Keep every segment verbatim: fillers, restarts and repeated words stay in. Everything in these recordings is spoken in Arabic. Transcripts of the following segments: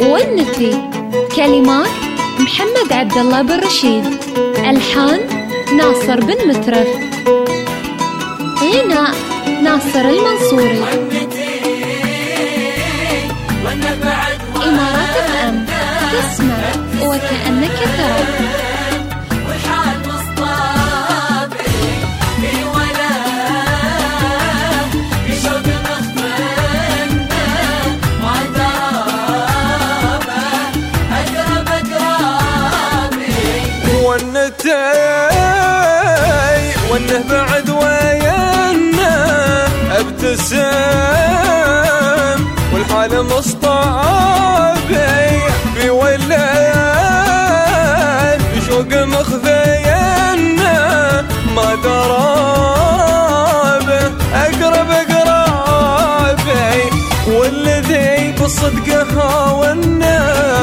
ونتي. كلمات محمد عبد الله بن رشيد، ألحان ناصر بن مترف، غناء ناصر المنصوري. إمارات اف ام، تسمع وكأنك ترى. وانه بعد ويانا ابتسم والحال مصطابي بولاد بشوق مخفينا ما درابه اقرب اقرابي والذي بالصدق هاونا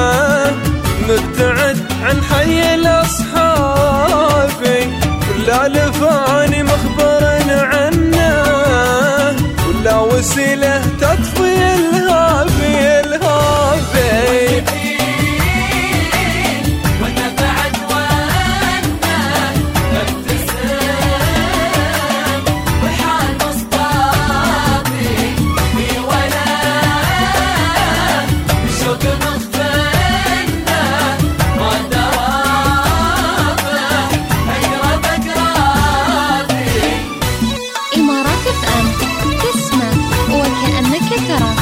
مبتعد عن حي الاصحابي ولا لفاني مخبر عنه ولا وسيله تطفي الهابي الهابي. وانا بعد وانا ابتسم والحال مصطابي في ولا الشوق مخفينا ما درابه اقرب اقرابي. إمارات اف ام، تسمع وكأنك ترى.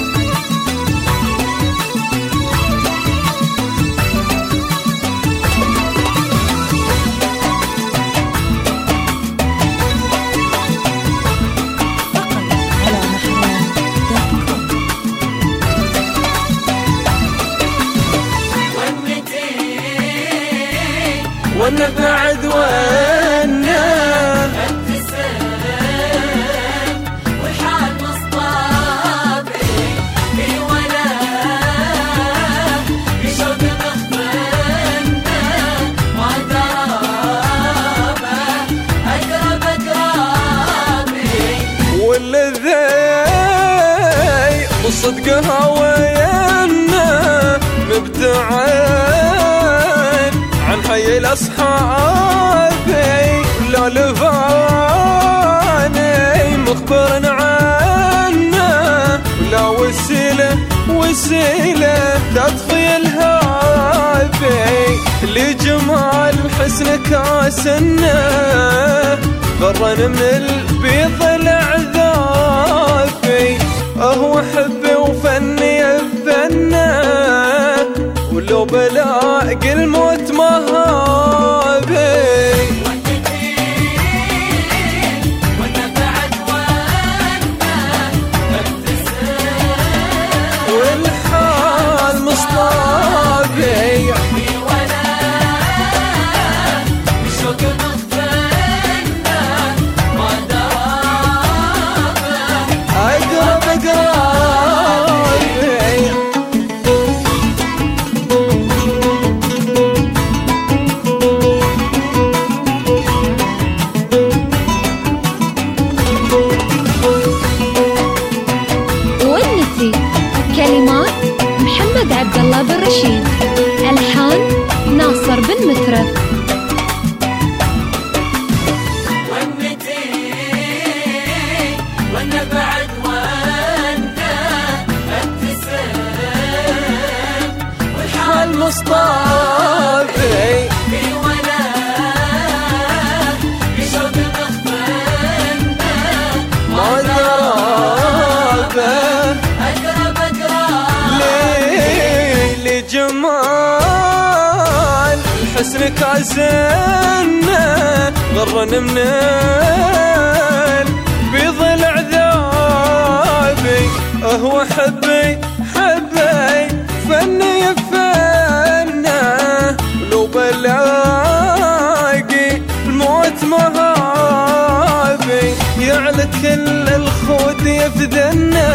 وانا بعد وانا ابتسم والحال مصطابي في ولا بشوق مخفينا ما درابه اقرب اقرابي والذي بالصدق هوايانا مبتعد عن حي الاصحابي لا لفاني مخبر عنه ولا وسيله وسيله تطفي الهابي لجمال حسنك اسنه غرن من البيض العذابي اهو حبي وفني الفنه ولو بلاقي الموت مهابي. وانا بعد وانا ابتسم والحال مصطابي في ولا بشوق مخفينا ما درابه اقرب اقرابي. ونتي. كلمات محمد عبد الله بن رشيد، ألحان ناصر بن مترف. ونتي وانا بعد وانا ابتسم والحال مصطابي في ولا بشوق مخفينا ما درابه اقرب اقرابي لجمال حسنك عزنا غرن من البيض العذابي اهو حبي حبي فني فنه لو بلاقي الموت مهابي يعلى كل الخود يفدنا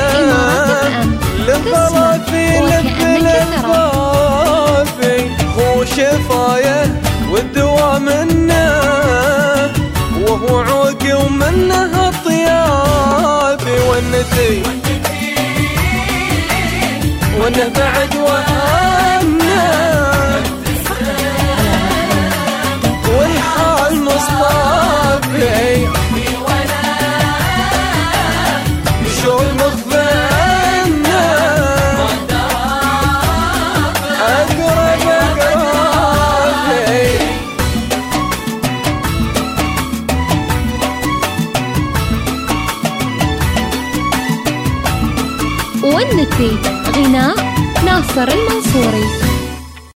للخرافي لب للبابي هو شفايه والدواء منه وهو عوقي ومنه طيابي. ونتي وانه بعد وانا والحال مصطفي شو المخفينا اقرب اقرب والنتي غناء ناصر المنصوري.